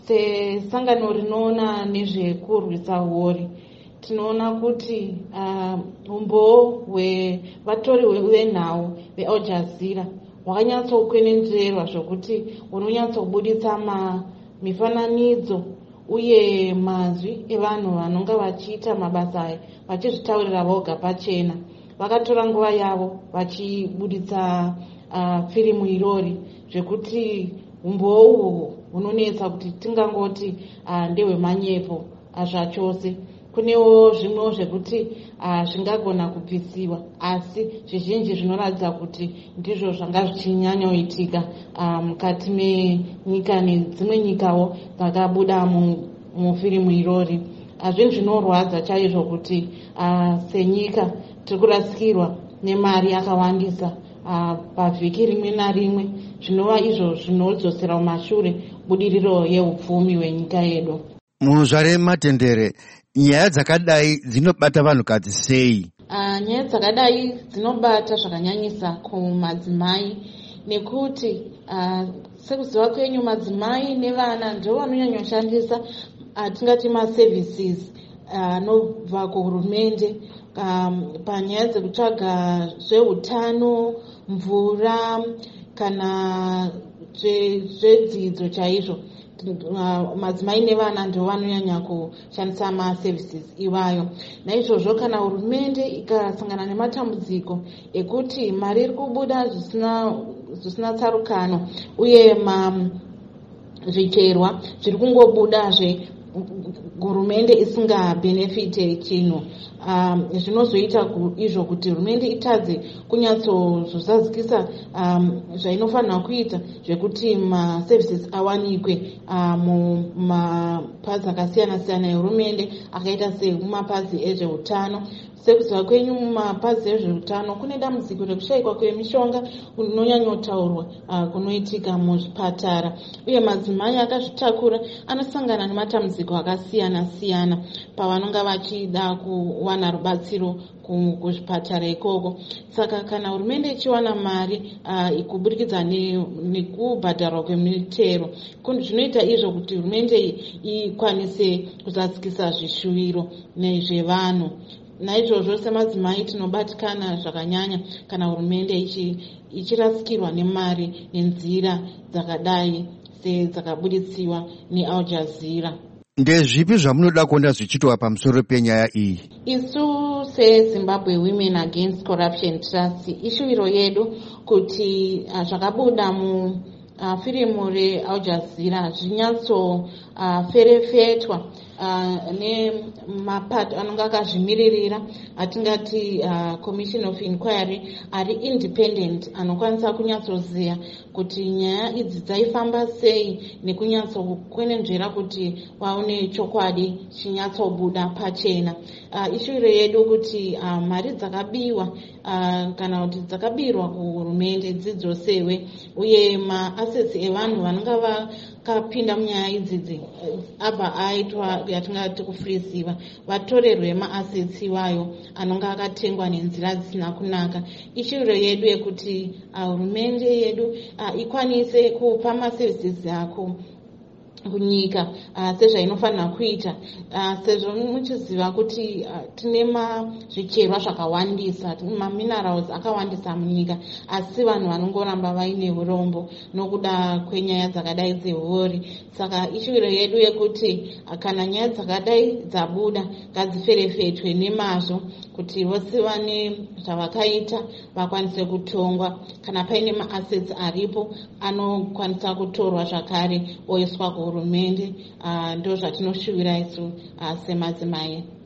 Sesangano rinoona nezvekurwisa huori, tinoona kuti umboo hwevatori venhau veAl Jazeera hwakanyatsokwenenzverwa zvokuti hunonyatsobuditsa mifananidzo uye mazwi evanhu vanonga vachiita mabasa aya vachizvitaurira voga pachena. Vakatora nguva yavo vachibuditsa firimu irori zvekuti umboo uhwo hunonetsa kuti tingangoti ndehwemanyepo zvachose. Kunewo zvimwewo zvekuti zvingagona kubvisiwa, asi zvizhinji zvinoratidza kuti ndizvo zvanga zvichinyanyoitika mukati menyika nedzimwe nyikawo dzakabuda mufirimu irori. Zvinhu zvinorwadza chaizvo kuti senyika tiri kurasikirwa nemari yakawandisa pavhiki rimwe narimwe, zvinova izvo zvinodzosera mumashure budiriro yeupfumi hwenyika yedu. Muzvare Matendere, nyaya dzakadai dzinobata vanhukadzi sei? Nyaya dzakadai dzinobata zvakanyanyisa kumadzimai, nekuti sekuziva kwenyu madzimai nevana ndivo vanonyanyoshandisa tingati maservices anobva kuhurumende panyaya dzekutsvaga zveutano, mvura kana zvedzidzo chaizvo. Madzimai nevana ndivo vanonyanya kushandisa maservices iwayo. Naizvozvo kana hurumende ikasangana nematambudziko ekuti mari iri kubuda zvisina tsarukano uye zvicherwa zviri kungobudazve hurumende isingabhenefite chinhu, zvinozoita izvo kuti hurumende itadze kunyatsozozadzikisa zvainofanira kuita zvekuti maservices awanikwe mumapazi akasiyana-siyana ehurumende akaita semumapazi ezveutano. Sekuziva kwenyu mumapazi ezveutano kune dambudziko rekushayikwa kwemishonga kunonyanyotaurwa kunoitika muzvipatara, uye madzimai akazvitakura anosangana nematambudziko akasiyana-siyana pavanonga vachida kuwana rubatsiro kuzvipatara ikoko. Saka kana hurumende ichiwana mari kuburikidza nekubhadharwa kwemitero, zvinoita izvo kuti hurumende ikwanise kuzadzikisa zvishuviro nezvevanhu. Naizvozvo semadzimai tinobatikana zvakanyanya kana hurumende ichirasikirwa nemari nenzira dzakadai sedzakabuditsiwa neAl Jazeera. Ndezvipi zvamunoda kuona zvichitwa pamusoro penyaya iyi? Isu seZimbabwe Women Against Corruption Trust, ishuviro yedu kuti zvakabuda mufirimu reAl Jazeera zvinyatsoferefetwa nemapato anonga akazvimiririra, atingati Commission of Inquiry ari independent, anokwanisa kunyatsoziva kuti nyaya idzi dzaifamba sei nekunyatsokuenenzvera kuti vaone chokwadi chinyatsobuda pachena. Ishuviro yedu kuti mari dzakabiwa kana kuti dzakabirwa kuhurumende dzidzosewe, uye maassets evanhu vanonga vakapinda munyaya idzidzi abva aitwa yatingati kufriziwa, vatorerwe maassets iwayo anonga akatengwa nenzira dzisina kunaka. Ishuviro yedu yekuti hurumende yedu ikwanise kupa maservices ako kunyika sezvainofanira kuita, sezvo muchiziva kuti tine zvicherwa zvakawandisa, maminerals akawandisa munyika, asi vanhu vanongoramba vaine urombo nokuda kwenyaya dzakadai dzehuori. Saka ishuviro yedu yekuti kana nyaya dzakadai dzabuda ngadziferefetwe nemazvo kuti vose vane zvavakaita vakwanise kutongwa. Kana paine maassets aripo anokwanisa kutorwa zvakare oiswa kuhurumende. Ndo zvatinoshuwira isu semadzimai.